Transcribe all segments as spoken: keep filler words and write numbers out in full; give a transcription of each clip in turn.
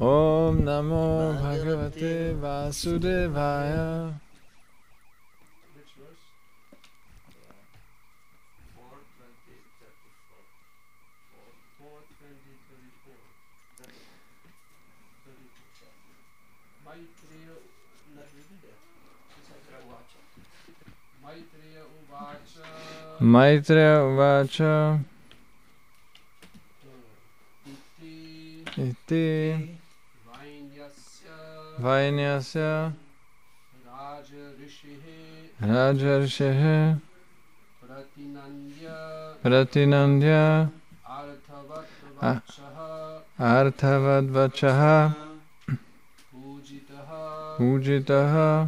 Om Namo Bhagavate Vasudevaya. Maitreya Uvacha Iti Vainyasya Rajarshihe Pratinandya Arthavadvachaha Pujitaha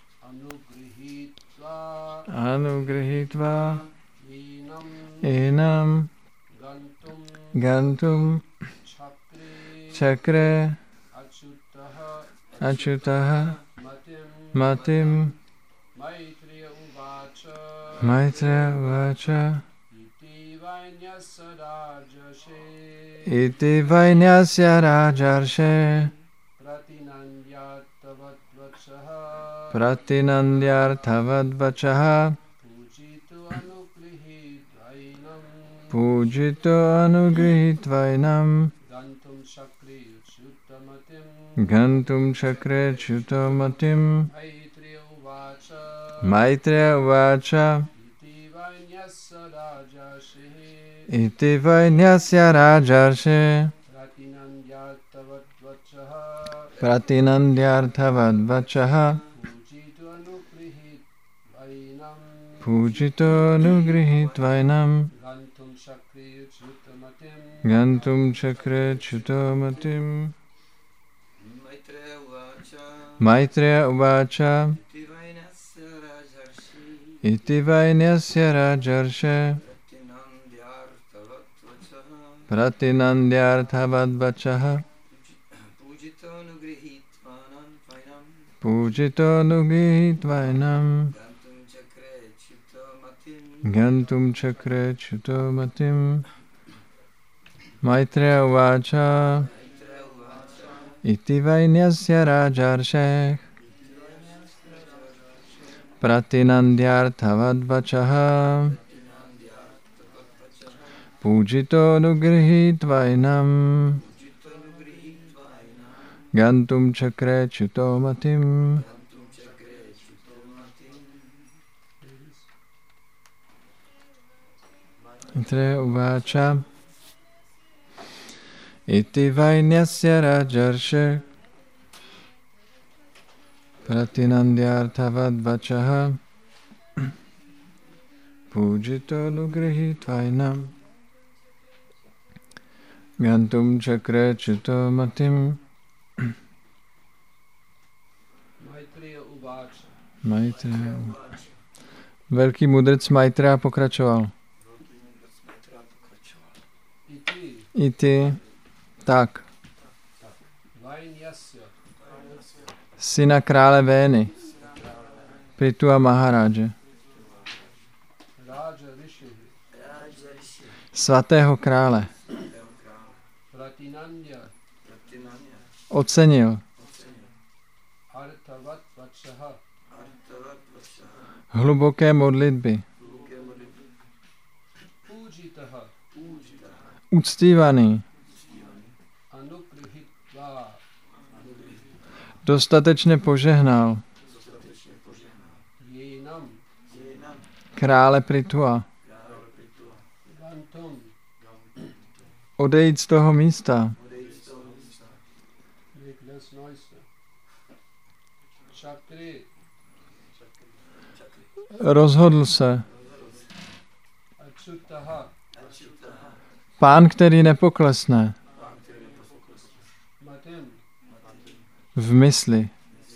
Anugrihitva Enam Gantum Chakre Achutaha Matim Maitreya Uvacha Iti Vainyasya Rajarshe Pratinandyarthavadvachaha Pujito Anugrihitvainam Gantum Chakre Chutomatim Maitreya Uvacha Iti Vainyasya Rajarshe Pratinandyarthavadvachaha Pujito Anugrihitvainam Gantum Chakre Chutomatim Maitreya Uvacha Iti Vainyasya Rajarshe Pratinandyarthavadvachaha Pujito Anugrihitvainam Gantum Chakre Chutomatim Maitreya Uvacha Iti Vainyasya Rajarshe Pratinandyarthavadvachaha Pujito Anugrihitvainam Gantum Chakre Chutomatim Maitreya Uvacha Iti Vainyasya Rajarshe Pratinandyarthavadvachaha Pujito Anugrihitvainam Gantum Chakre Chutomatim Maitreya. Velký mudrc Maitreya pokračoval. I ty, tak, syna krále Vény, Pritua Maharáže, svatého krále, ocenil hluboké modlitby, uctívaný, dostatečně požehnal krále Pritua odejít z toho místa. Rozhodl se. Pán, který nepoklesne. V mysli.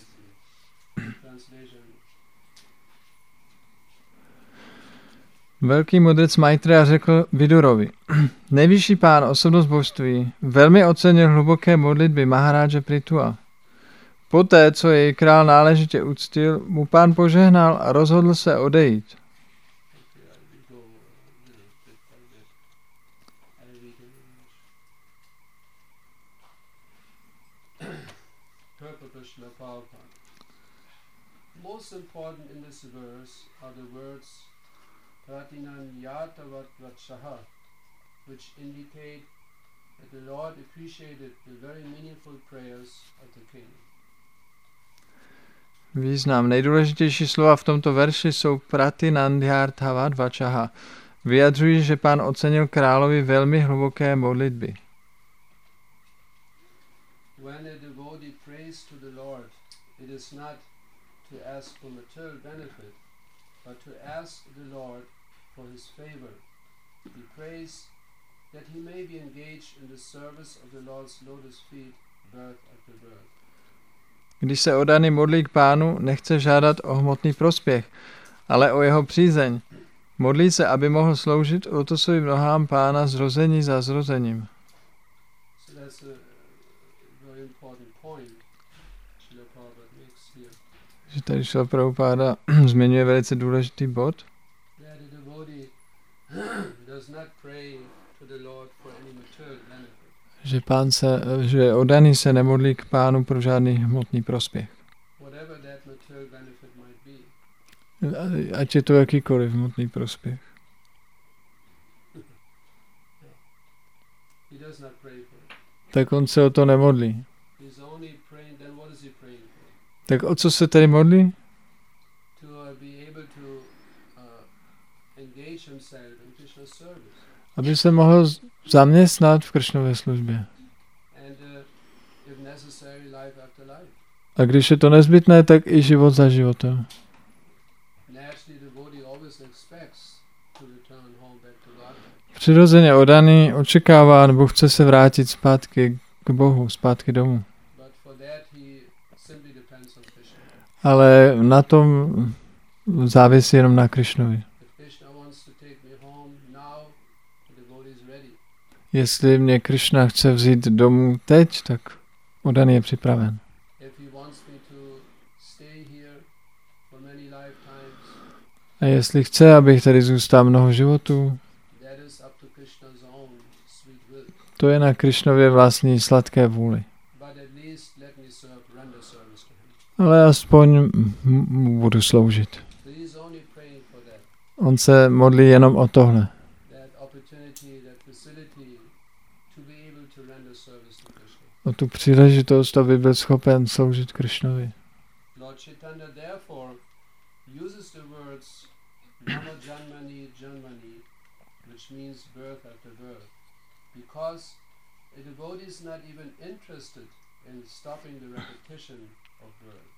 Velký mudrc Maitreya řekl Vidurovi. Nejvyšší pán, osobnost božství, velmi ocenil hluboké modlitby Maharáže Pritua. Poté, co jej král náležitě uctil, mu pán požehnal a rozhodl se odejít. Srila Prabhupada. Most important in this verse are the words Pratinan Yatavat Vatshaha, which indicate that the Lord appreciated the very meaningful prayers of the king. Význam. Nejdůležitější slova v tomto verši jsou Pratinandhyarthavad Vachaha. Vyjadřují, že Pán ocenil královi velmi hluboké modlitby. When a devotee prays to the Lord, it is not to ask for material benefit, but to ask the Lord for his favor. He prays that he may be engaged in the service of the Lord's lotus feet, birth after birth. Když se oddaný modlí k Pánu, nechce žádat o hmotný prospěch, ale o jeho přízeň. Modlí se, aby mohl sloužit lotosovým nohám Pána zrození za zrozením. So that's a very important point Srila Prabhupada makes here. Že tady Srila Prabhupada zmiňuje velice důležitý bod. That the devotee does not pray to the Lord for any material benefit. Že, pán se, že oddaný se nemodlí k Pánu pro žádný hmotný prospěch. Whatever that material benefit might be. Ať je to jakýkoliv hmotný prospěch. He does not pray for it. Tak on se o to nemodlí. He's only praying, then what is he praying for? Tak o co se tedy modlí? To uh, be able to uh, engage himself in Krishna's service. Aby se mohl zaměstnat v Kršnově službě. And uh, if necessary, life after life. A když je to nezbytné, tak i život za životem. Naturally, the devotee always expects to return home back to God. Přirozeně oddaný očekává nebo chce se vrátit zpátky k Bohu, zpátky domů. But for that he simply depends on Krishna. Ale na tom závisí jenom na Krišnovi. If Krishna wants to take me home now, the devotee is ready. Jestli mě Krišna chce vzít domů teď, tak oddaný je připraven. If he wants me to stay here for many lifetimes, A jestli chce, abych tady zůstal mnoho životů, that is up to Krishna's own sweet will. to je na Krišnově vlastní sladké vůli. But at least let me serve, render service to him. Ale aspoň mu budu sloužit. So he's only praying for that, On se modlí jenom o tohle. that opportunity, that facility to be able to render service to Krishna. O tu příležitost, aby byl schopen sloužit Krišnovi. Lord Chaitanya therefore uses the words Nama Janmani Janmani, which means birth after birth, because a devotee is not even interested in stopping the repetition of birth.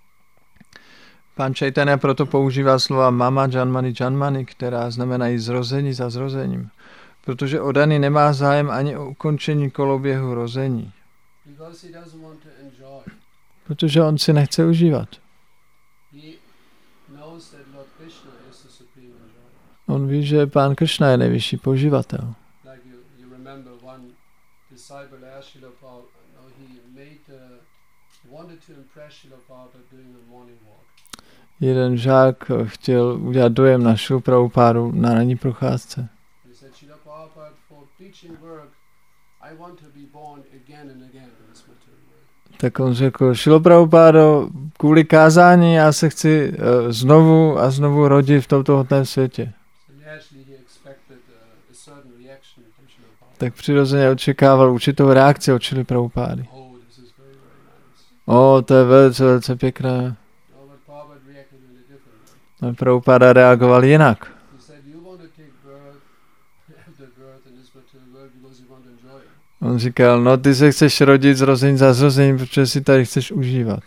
Pán Chaitanya proto používá slova mama janmani janmani, která znamenají zrození za zrozením, protože oddaný nemá zájem ani o ukončení koloběhu rození, Because he doesn't want to enjoy. protože on si nechce užívat. He knows that Lord Krishna is the supreme enjoyer. On ví, že Pán Kršna je nejvyšší poživatel. Like you, you remember one disciple asked Srila Prabhupada, no, he made, uh, wanted to impress Srila Prabhupada doing a morning walk. Jeden žák chtěl udělat dojem na Šrilu Prabhupádu na ranní procházce. He said, Srila Prabhupada, for preaching work, I want to be born again and again in this material world. Tak on řekl, Šrilo Prabhupádo, kvůli kázání já se chci uh, znovu a znovu rodit v tomto hmotném světě. So naturally he expected uh, a certain reaction from Srila Prabhupada. Tak přirozeně očekával určitou reakci od Šrily Prabhupády. Oh, this is very, very nice. O, to je velice, velice pěkné. No, but Prabhupada reacted in a different way. A Prabhupáda reagoval jinak. He said, you want to take birth after birth in this material world because you want to enjoy it. On říkal, no ty se chceš rodit zrození za zrozením, protože si tady chceš užívat.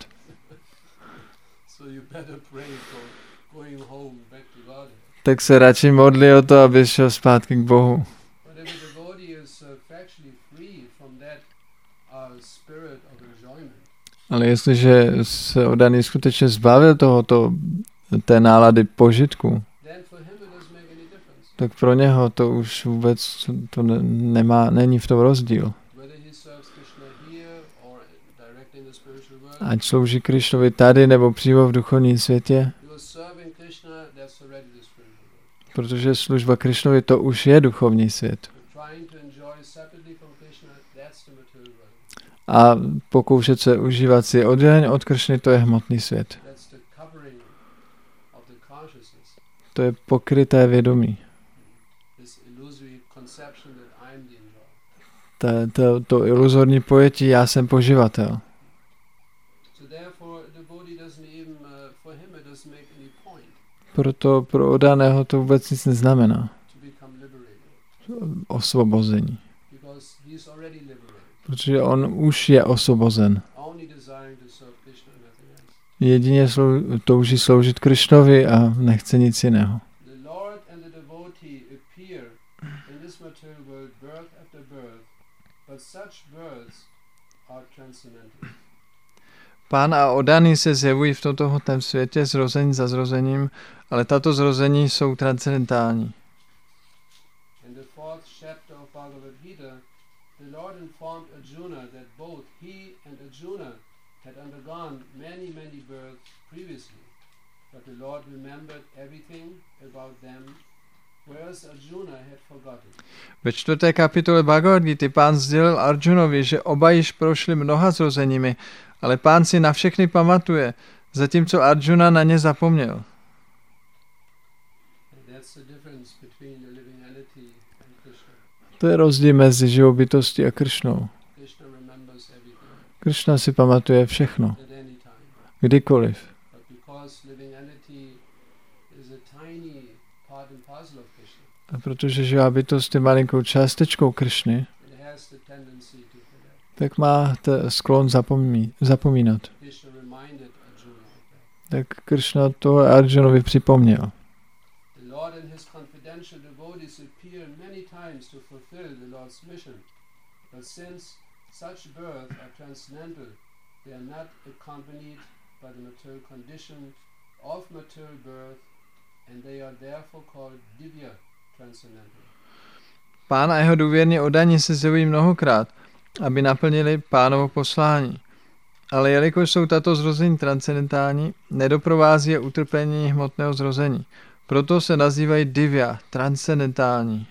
So you better pray for going home back to God. Tak se radši modlí o to, aby šel zpátky k Bohu. But if the devotee is uh, factually free from that uh, spirit of enjoyment, Ale jestliže se oddaný skutečně zbavil tohoto, té nálady požitku, then for him it doesn't make any difference. tak pro něho to už vůbec to ne, nemá, není v tom rozdíl. Whether he serves Krishna here or directly in the spiritual world, Ať slouží Krišnovi tady nebo přímo v duchovním světě, because serving Krishna, that's already the spiritual world. protože služba Krišnovi to už je duchovní svět. But trying to enjoy separately from Krishna, that's the material world. A pokoušet se užívat si odděleně od Kršny, to je hmotný svět. That's the covering of the consciousness. To je pokryté vědomí. This illusory conception that I'm the enjoyer. To, to, to iluzorní pojetí, já jsem poživatel. So therefore the devotee doesn't even, uh, for him it doesn't make any point Proto pro oddaného to vůbec nic neznamená. to become liberated. Osvobození. Because he's already liberated. Protože on už je osvobozen. Only desiring to serve Krishna and nothing else. Jedině slou, touží sloužit Krišnovi a nechce nic jiného. The Lord and the devotee appear in this material world birth after birth, but such births are transcendental. Pán a oddaný se zjevují v tomto hmotném světě zrození za zrozením, ale tato zrození jsou transcendentální. In the fourth chapter of Bhagavad Gita, the Lord informed Arjuna that both he and Arjuna had undergone many, many births previously, but the Lord remembered everything about them, whereas Arjuna had forgotten. Ve čtvrté kapitole Bhagavad Gita pán sdělil Arjunovi, že oba již prošli mnoha zrozeními, ale pán si na všechny pamatuje, zatímco Arjuna na ně zapomněl. And that's the difference between the living entity and Krishna. To je rozdíl mezi živou bytostí a Kršnou. Krishna remembers everything Kršna si pamatuje všechno, at any time. kdykoliv. But because living entity is a tiny part and parcel of Krishna, A protože živá bytost je malinkou částečkou Kršny, it has the tendency to forget. tak má t- sklon zapomí- zapomínat. Krishna reminded Arjuna of that. Tak Kršna to Arjunovi připomněl. The Lord and his confidential devotees appear many times to fulfill the Lord's mission, but since such births are transcendental, they are not accompanied by the material condition of material birth, and they are therefore called divya transcendental. Pán a jeho důvěrní oddaní se zjevují mnohokrát, aby naplnili pánovo poslání. Ale jelikož jsou tato zrození transcendentální, nedoprovází je utrpení hmotného zrození. Proto se nazývají divya, transcendentální.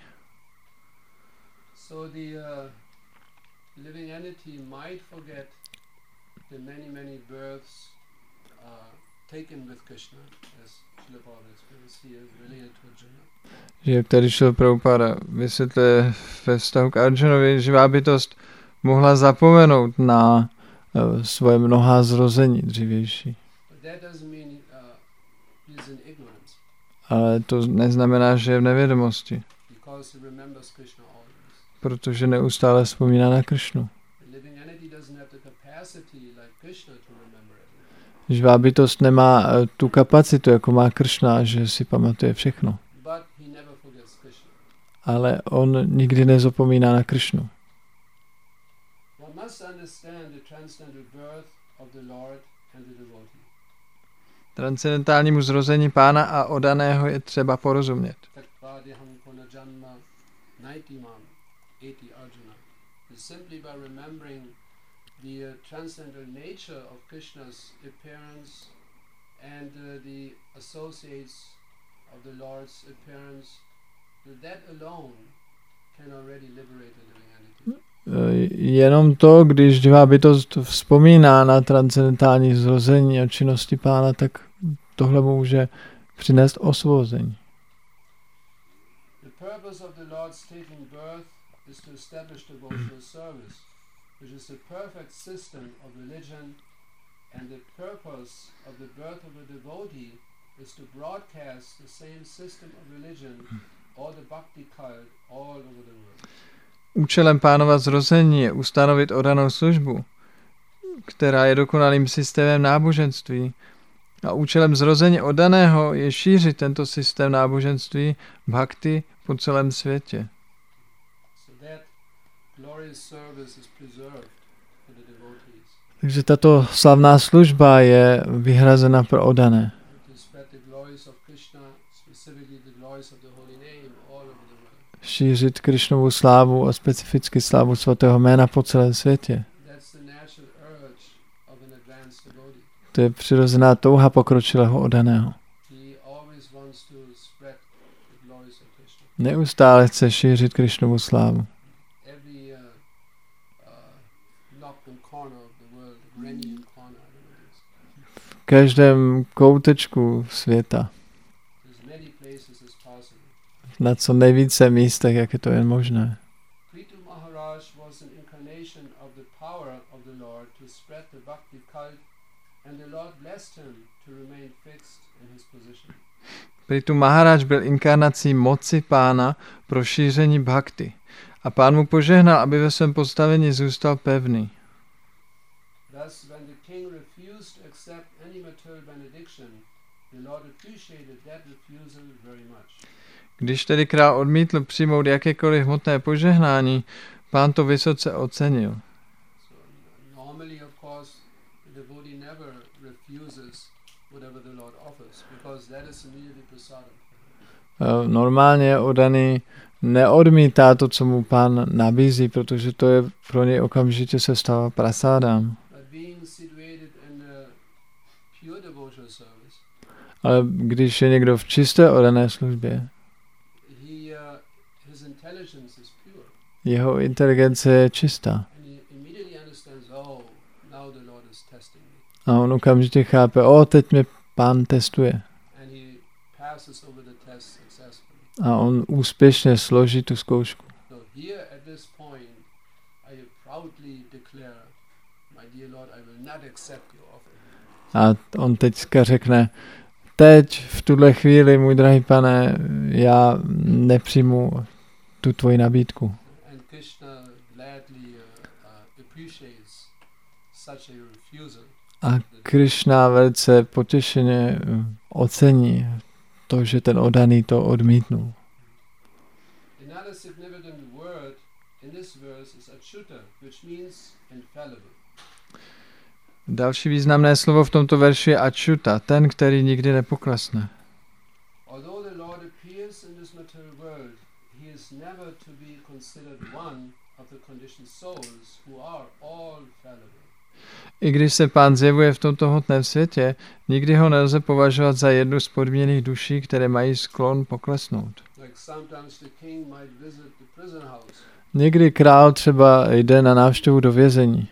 So the uh, living entity might forget the many, many births uh, taken with Krishna, as Srila Prabhupada explains here, related to Arjuna. Že tady šel Prabhupada vysvětluje ve vztahu k Arjunovi, živá bytost mohla zapomenout na uh, svoje mnohá zrození dřívější. But that doesn't mean uh, he's in ignorance, Ale to neznamená, že je v nevědomosti, because he remembers Krishna always. protože neustále vzpomíná na Kršnu. The living entity doesn't have the capacity like Krishna to remember everything. Živá bytost nemá uh, tu kapacitu, jako má Kršna, že si pamatuje všechno. But he never forgets Krishna. Ale on nikdy nezapomíná na Kršnu. One must understand the transcendental birth of the Lord and the devotee. Transcendentálnímu zrození pána a oddaného je třeba porozumět. Takvadiham punajanma naitimam eti Arjuna. Is simply by remembering the uh, transcendental nature of Krishna's appearance and uh, the associates of the Lord's appearance, that alone can already liberate the living entity. Jenom to, když živá bytost vzpomíná na transcendentální zrození a činnosti pána, tak tohle může přinést osvobození. The purpose of the Lord's taking birth is to establish devotional service, which is the perfect system of religion, and the purpose of the birth of a devotee is to broadcast the same system of religion or the bhakti cult all over the world. Účelem pánova zrození je ustanovit oddanou službu, která je dokonalým systémem náboženství. A účelem zrození oddaného je šířit tento systém náboženství bhakti po celém světě. So that glorious service is preserved for the devotees. Takže tato slavná služba je vyhrazena pro oddané. To spread the glories of Krishna, specifically the glories of the holy name all over the world. Šířit Krišnovu slávu a specificky slávu svatého jména po celém světě. That's the natural urge of an advanced devotee. To je přirozená touha pokročilého oddaného. He always wants to spread the glories of Krishna. Neustále chce šířit Krišnovu slávu. in corner of the world, Iranian corner, I don't know what it is. V každém koutečku světa. There's many places as possible. Na co nejvíce místech, jak je to jen možné. Prithu Maharaj was an incarnation of the power of the Lord to spread the bhakti cult, and the Lord blessed him to remain fixed in his position. Prithu Maharaj byl inkarnací moci pána pro šíření bhakti. A pán mu požehnal, aby ve svém postavení zůstal pevný. Thus, when the king refused to accept any material benediction, the Lord appreciated that refusal very much. Když tedy král odmítl přijmout jakékoliv hmotné požehnání, pán to vysoce ocenil. So normally, of course, the devotee never refuses whatever the Lord offers, because that is immediately prasadam. Normálně oddaný neodmítá to, co mu pán nabízí, protože to je pro něj okamžitě se stává prasádám. Ale když je někdo v čisté oddané službě, jeho inteligence je čistá. A on okamžitě chápe, o, teď mě pán testuje. A on úspěšně složí tu zkoušku. A on teďka řekne, teď v tuhle chvíli, můj drahý pane, já nepřijmu tu tvoji nabídku. A Krishna velice potěšeně ocení to, že ten oddaný to odmítnul. Další významné slovo v tomto verši je Achyuta, ten, který nikdy nepoklesne. I když se pán zjevuje v tomto hmotném světě, nikdy ho nelze považovat za jednu z podmíněných duší, které mají sklon poklesnout. Někdy král třeba jde na návštěvu do vězení.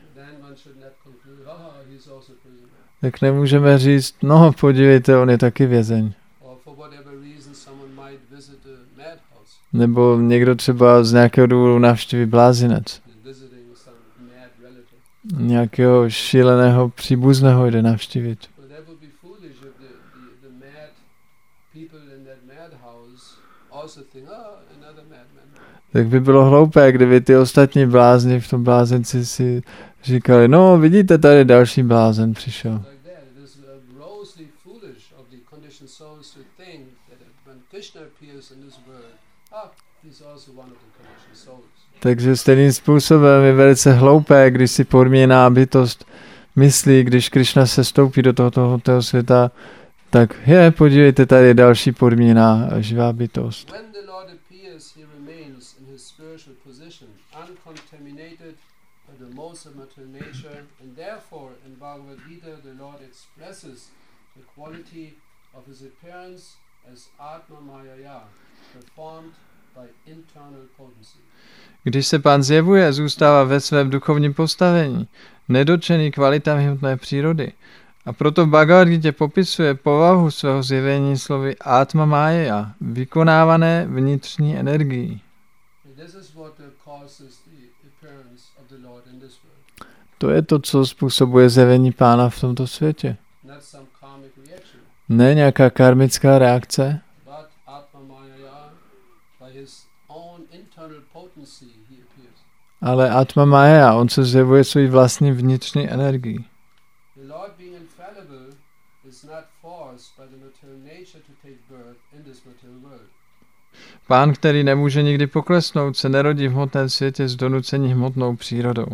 Tak nemůžeme říct, no podívejte, on je taky vězeň. Nebo někdo třeba z nějakého důvodu navštíví blázinec. Nějakého šíleného příbuzného jde navštívit. Tak by bylo hloupé, kdyby ty ostatní blázni v tom blázenci si říkali, no vidíte, tady další blázen přišel. Takže stejným způsobem je velice hloupé, když si podmíněná bytost myslí, když Krishna se stoupí do tohoto toho světa, tak je, podívejte, tady je další podmíněná živá bytost. Když se pán zjevuje, zůstává ve svém duchovním postavení, nedotčený kvalitami hmotné přírody. A proto v Bhagavad Gita popisuje povahu svého zjevení slovy Atma Maya, vykonávané vnitřní energií. To je to, co způsobuje zjevení pána v tomto světě. Ne nějaká karmická reakce, ale Atma Maya, on se zjevuje svou vlastní vnitřní energii. Pán, který nemůže nikdy poklesnout, se nerodí v hmotném světě s donucení hmotnou přírodou.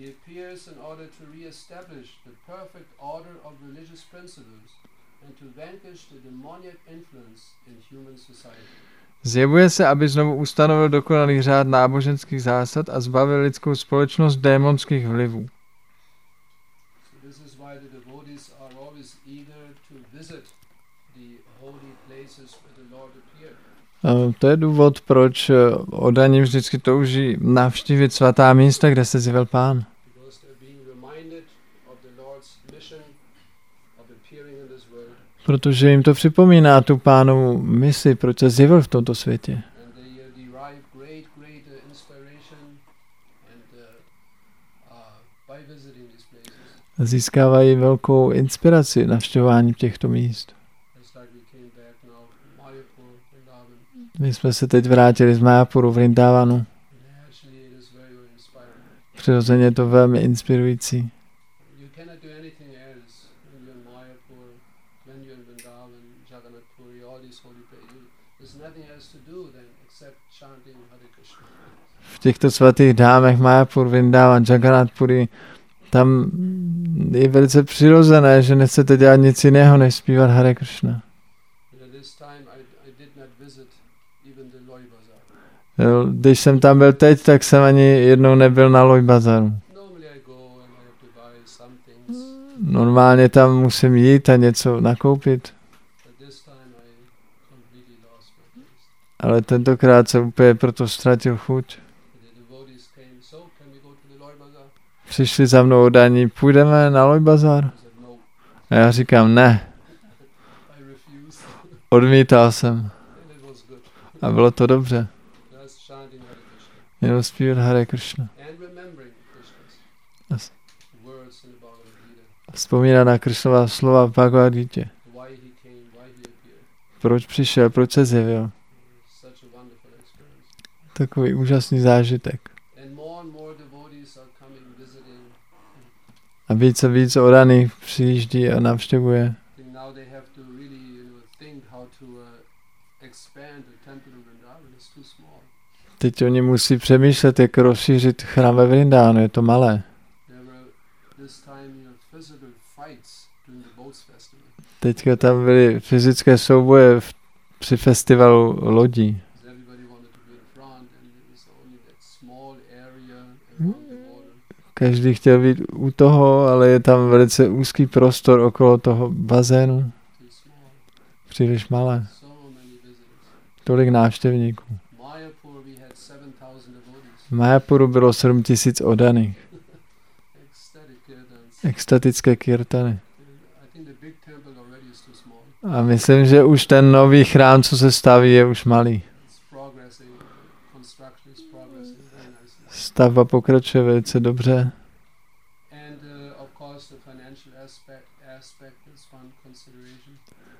Zjevuje se, aby znovu ustanovil dokonalý řád náboženských zásad a zbavil lidskou společnost démonských vlivů. To je důvod, proč oddaní vždycky touží navštívit svatá místa, kde se zjevil pán. Protože jim to připomíná tu Pánovu misi, proč se zjevil v tomto světě. And they uh, derive great, great uh, inspiration and uh, uh, by visiting these places. Získávají velkou inspiraci navštěvováním těchto míst. It's like we came back now from Mayapur, Vrindavan. My jsme se teď vrátili z Mayapuru, Vrindavanu. And actually it is very, very inspiring. Přirozeně je to velmi inspirující. You cannot do anything else when you're in Mayapur, when you're in Vrindavan, Jagannath Puri, all these holy places. There's nothing else to do than except chanting Hare Krishna. V těchto svatých dámech Mayapur, Vrindavan, Jagannath Puri, tam je velice přirozené, že nechcete dělat nic jiného, než zpívat Hare Krishna. And at this time I, I did not visit even the Loi Bazaar. Jo, když jsem tam byl teď, tak jsem ani jednou nebyl na Loi Bazaru. Normally I go and I have to buy some things. Normálně tam musím jít a něco nakoupit, But this time I completely lost my taste. ale tentokrát jsem úplně proto ztratil chuť. The devotees came, so can we go to the Loi Bazaar? Přišli za mnou odaní, půjdeme na Loi Bazar? I said no, A já říkám ne, I refused. odmítal jsem. And it was good. A bylo to dobře. Just chanting Hare Krishna Jenom zpívat Hare Krishna. and remembering Krishna's Yes. words in the Bhagavad Gita. Vzpomínat na Krishnova slova v Bhagavad Gita. Why he came, why he appeared. Proč přišel, proč se zjevil. Such a wonderful experience. Takový úžasný zážitek. And more and more devotees are coming, visiting. A víc a víc odaných přijíždí a navštěvuje. I think now they have to really, you know, think how to uh, expand the temple in Vrindavan. It's too small. Teď oni musí přemýšlet, jak rozšířit chrám ve Vrindánu, je to malé. There were this time, you know, physical fights during the boats festival. Teďka tam byly fyzické souboje v, při festivalu lodí. Because everybody wanted to be in front, and it was only that small area around the water. Každý chtěl být u toho, ale je tam velice úzký prostor okolo toho bazénu. Too small. Příliš malé. So many visitors. Tolik návštěvníků. Mayapur, we had seven thousand devotees. V Mayapuru bylo sedm tisíc odaných. Ecstatic kirtans. Extatické kirtany. I think the big temple already is too small. A myslím, že už ten nový chrám, co se staví, je už malý. It's progressing. Construction is progressing very nicely. Stavba pokračuje velice dobře. And uh, of course, the financial aspect aspect is one consideration.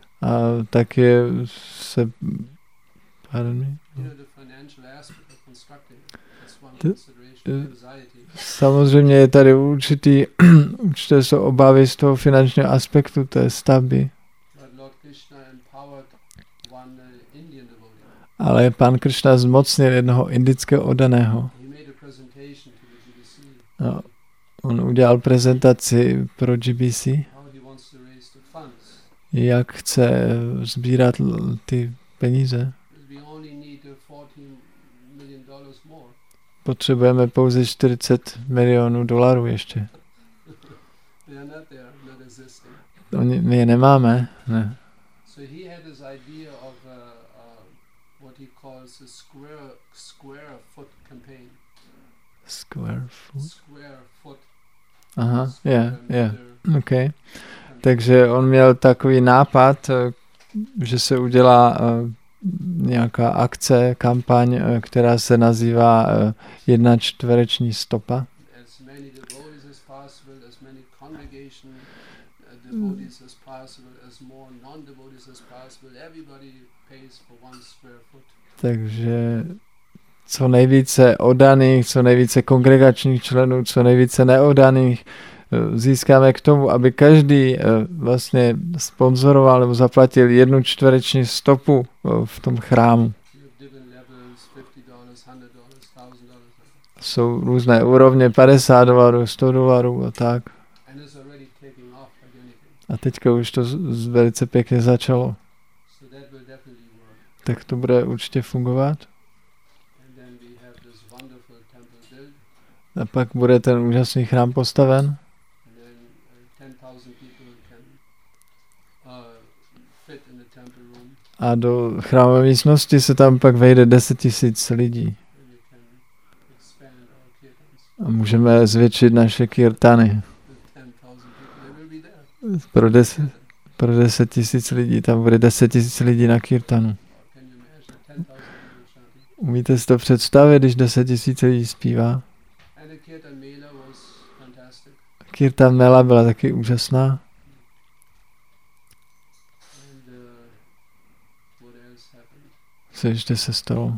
A tak je se... Pardon me? You know, the financial aspect of constructing. That's one The- consideration. the- Anxiety. Samozřejmě je tady určitý, určité jsou obavy z toho finančního aspektu té stavby. But Lord Krishna empowered one uh, Indian devotee. Ale pan Krishna zmocnil jednoho indického oddaného. He made a presentation to the G B C. No, on udělal prezentaci pro G B C, How he wants to raise the funds. jak chce sbírat l- ty peníze. We only need uh, fourteen million dollars more. Potřebujeme pouze čtyřicet milionů dolarů ještě. They are not there, not existing. Oni, my je nemáme, ne. So he had this idea of uh, uh, what he calls a square square foot campaign. Square foot. Square foot. Aha, square je, je, meter okay. campaign. Takže on měl takový nápad, eh, že se udělá eh, nějaká akce, kampaň, eh, která se nazývá eh, jedna čtvereční stopa. As many devotees as possible, as many congregation uh, devotees as possible, as more non-devotees as possible. Everybody pays for one square foot. Takže co nejvíce oddaných, co nejvíce kongregačních členů, co nejvíce neoddaných eh, získáme k tomu, aby každý eh, vlastně sponzoroval nebo zaplatil jednu čtvereční stopu eh, v tom chrámu. You have different levels, fifty dollars, one hundred dollars, one thousand dollars. Jsou různé úrovně, padesát dolarů, sto dolarů a tak. And it's already taking off like anything. A teďka už to z- z- velice pěkně začalo. So that will definitely work. Tak to bude určitě fungovat. And then we have this wonderful temple built. A pak bude ten úžasný chrám postaven. And then uh, ten thousand people can uh, fit in the temple room. A do chrámové místnosti se tam pak vejde deset tisíc lidí. And we can expand our kirtans A můžeme zvětšit naše kirtany. with ten thousand people. They will be there. Pro deset, pro deset tisíc lidí, tam bude deset tisíc lidí na kirtanu. Umíte si to představit, když deset tisíc lidí zpívá? Kirtan Mela byla taky úžasná. Co ještě se stalo?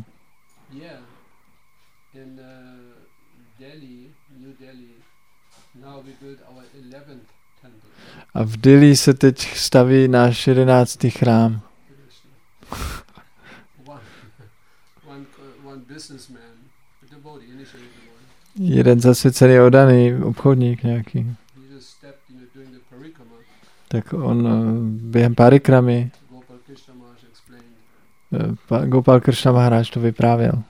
A v Dili se teď staví náš jedenáctý chrám. Jeden zasvěcený oddaný obchodník nějaký. Tak on během parikramy Gopal Krishna Maharaj to vyprávěl.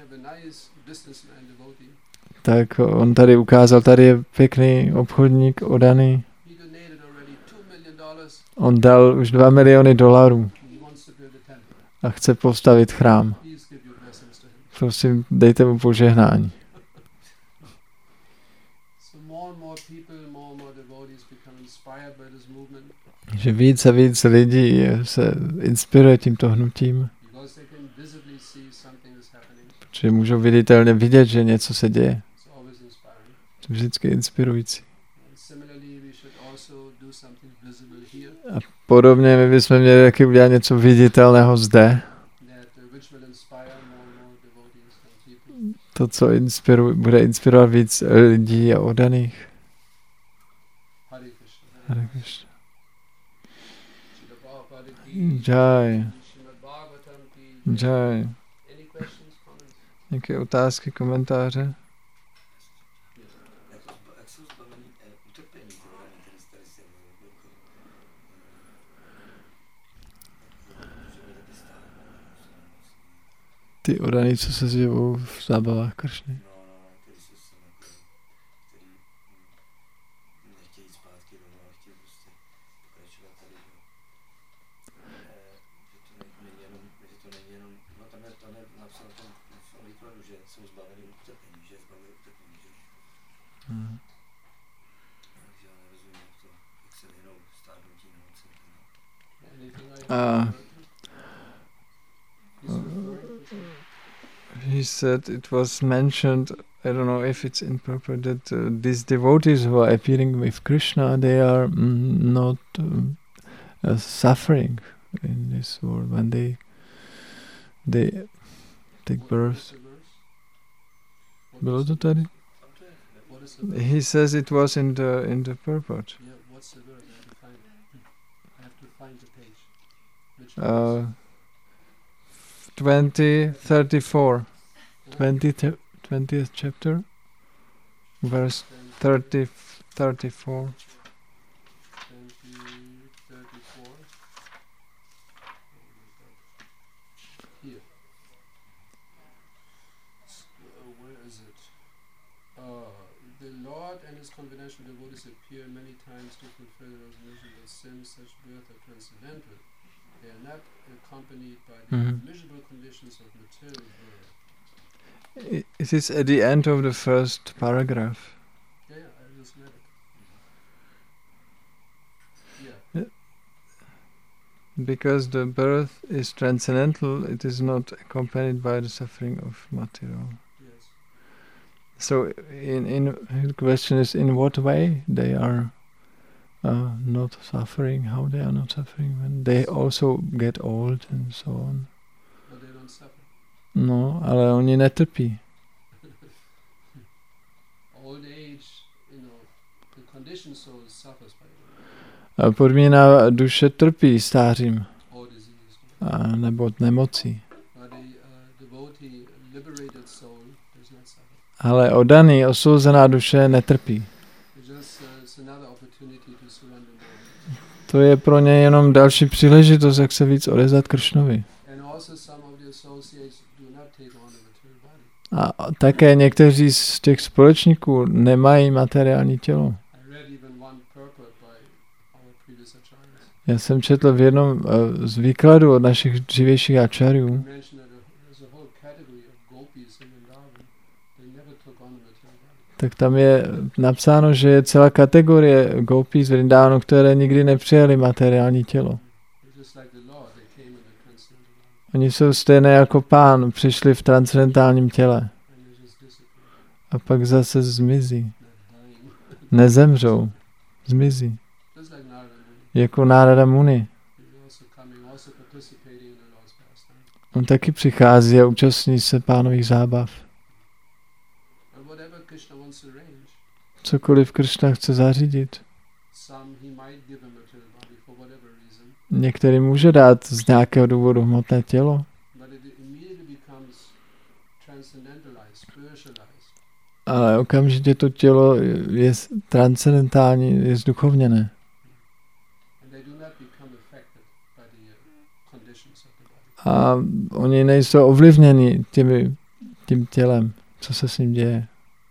Tak on tady ukázal, tady je pěkný obchodník oddaný. On dal už dva miliony dolarů a chce postavit chrám. Prosím, dejte mu požehnání. Že víc a víc lidí se inspiruje tímto hnutím, protože můžou viditelně vidět, že něco se děje. To je vždycky inspirující. A podobně my bychom měli taky udělat něco viditelného zde. To, co inspiru, bude inspirovat víc lidí a oddaných. Hare Krishna. Jai. Jai. Nějaké otázky, komentáře? Ty oddaný, co se zjevují v zábavách Kršny. Hmm. Uh, he said it was mentioned, I don't know if it's improper, that uh, these devotees who are appearing with Krishna, they are mm, not um, uh, suffering in this world when they they take birth. Bylo to tady? He says it was in the in the purport. Uh, twenty thirty-four, twentieth chapter, verse thirty thirty-four. Confidential devotees appear many times to fulfill the resolution that sins such birth are transcendental. They are not accompanied by the mm-hmm. miserable conditions of material birth. It is at the end of the first paragraph. Yeah, yeah, I just read it. Yeah. yeah. Because the birth is transcendental, it is not accompanied by the suffering of material. So, in in the question is, in what way they are uh, not suffering? How they are not suffering when they also get old and so on? But they don't suffer. No, ale oni netrpí. Old age, you know, the conditioned soul suffers by it. A podmíněná duše trpí stářím. Or disease. A nebo nemocí. But the uh, devotee, liberated soul does not suffer. Ale oddaný, osvobozená duše netrpí. To je pro ně jenom další příležitost, jak se víc odevzdat Kršnovi. A také někteří z těch společníků nemají materiální tělo. Já jsem četl v jednom z výkladů od našich dřívějších ačarjů, tak tam je napsáno, že je celá kategorie gopis v Vrindávánu, které nikdy nepřijali materiální tělo. Oni jsou stejné jako Pán, přišli v transcendentálním těle. A pak zase zmizí. Nezemřou. Zmizí. Jako Nárada Muni. On taky přichází a účastní se Pánových zábav. Cokoliv Krishna chce zařídit. Některý může dát z nějakého důvodu hmotné tělo. Ale okamžitě to tělo je transcendentální, je zduchovněné. A oni nejsou ovlivněni těmi, tím tělem, co se s ním děje.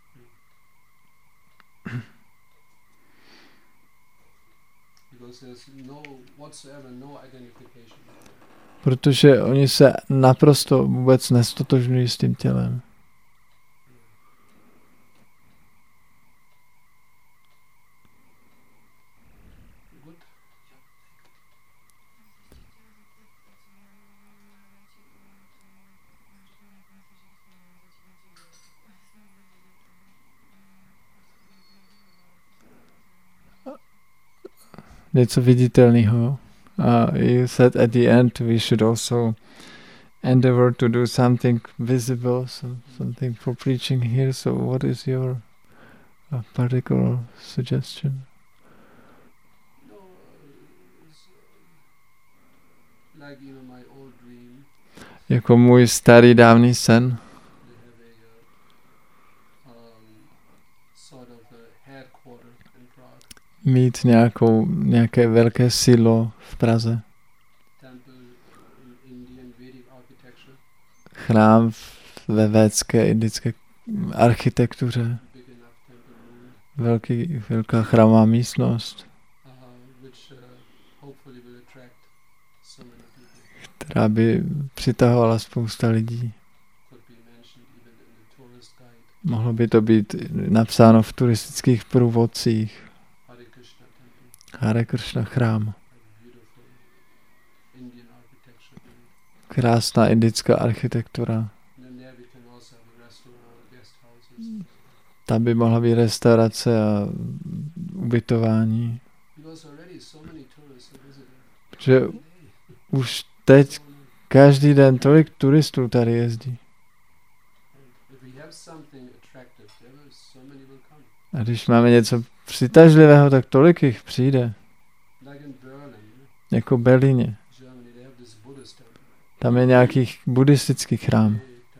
Protože oni se naprosto vůbec nestotožňují s tím tělem. Něco viditelného. Uh, you said at the end we should also endeavor to do something visible, so something for preaching here. So what is your uh, particular suggestion? No, it's like, you know, my old dream. Jako můj starý dávný sen. Mít nějakou, nějaké velké sídlo v Praze. Chrám ve védské indické architektuře. Velký, velká chrámová místnost, která by přitahovala spousta lidí. Mohlo by to být napsáno v turistických průvodcích. Hare Krishna chrám. Krásná indická architektura. Tam by mohla být restaurace a ubytování. Protože už teď každý den tolik turistů tady jezdí. A když máme něco přitažlivého, tak tolik jich přijde. Jako v Berlíně. Tam je nějaký buddhistický chrám.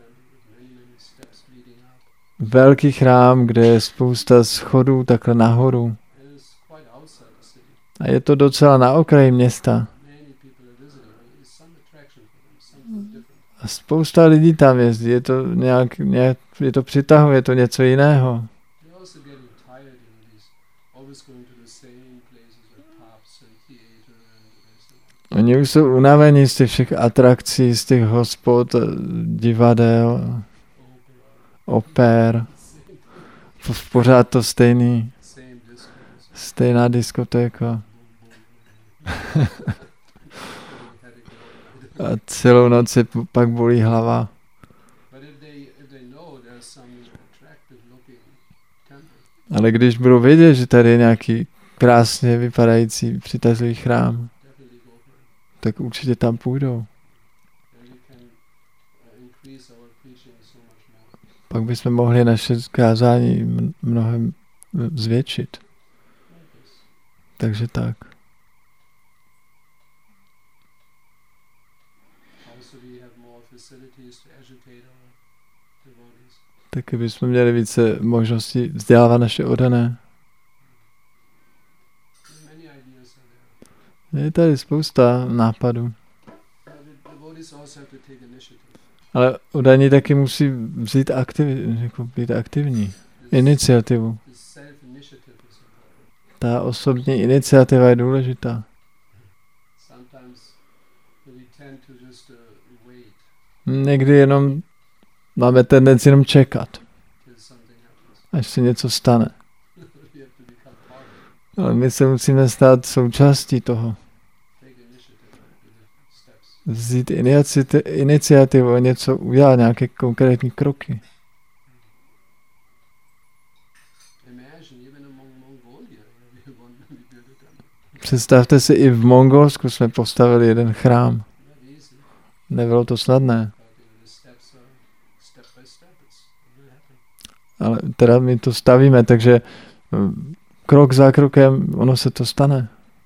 Velký chrám, kde je spousta schodů takhle nahoru. A je to docela na okraji města. A spousta lidí tam jezdí. Je to nějak, nějak je to přitahuje, je to něco jiného. Oni už jsou unavení z těch všech atrakcí, z těch hospod, divadel, oper. Pořád to stejný. Stejná diskotéka. A celou noc se pak bolí hlava. Ale když budou vědět, že tady je nějaký krásně vypadající přitažlivý chrám, tak určitě tam půjdou. Pak bychom mohli naše kázání mnohem zvětšit. Takže tak. Taky bychom měli více možností vzdělávat naše oddané. Je tady spousta nápadů. Ale oddaní taky musí vzít aktiv, jako být aktivní. Iniciativu. Ta osobní iniciativa je důležitá. Někdy jenom máme tendenci jenom čekat, až se něco stane. We have to become part of it. Ale my se musíme stát součástí toho. Take initiative with the steps. Vzít iniciati- iniciativu a něco udělat, nějaké konkrétní kroky. Imagine even among Mongolia, we want we build a temple. Představte si, i v Mongolsku jsme postavili jeden chrám. Not easy, Nebylo to snadné, but you know, the steps are step by step. It's, it will happen. ale teda my to stavíme, takže mm, krok za krokem ono se to stane.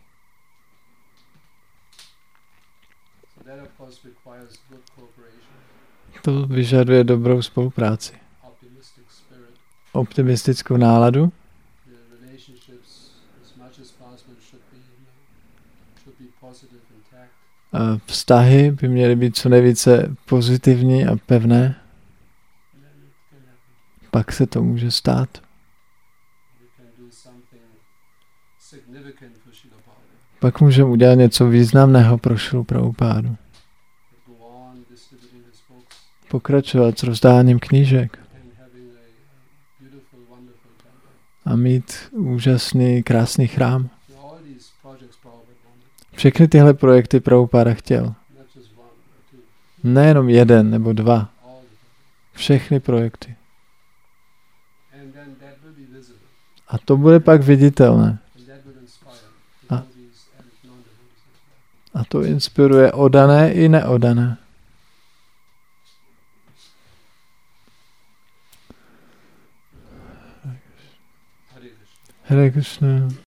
So that of course requires good cooperation, To vyžaduje dobrou spolupráci. optimistic spirit. Optimistickou náladu. The relationships, as much as possible, should be you know, should be positive, intact. A vztahy by měly být co nejvíce pozitivní a pevné. And then it can happen. Pak se to může stát. We can do something significant for Srila Prabhupada. Pak můžeme udělat něco významného pro Šrilu Prabhupádu. Go on distributing his books Pokračovat s rozdáním knížek and having a, a beautiful, wonderful temple. a mít úžasný, krásný chrám. You know, all these projects Prabhupada wanted, Všechny tyhle projekty Prabhupáda chtěl. not just one or two, Nejenom jeden nebo dva. all the time. Všechny projekty. And then that will be visible, A to bude pak viditelné. and that will inspire the Ah. devotees and non-devotees as well. A to inspiruje odané i neodané. Hare Krishna. Hare Krishna.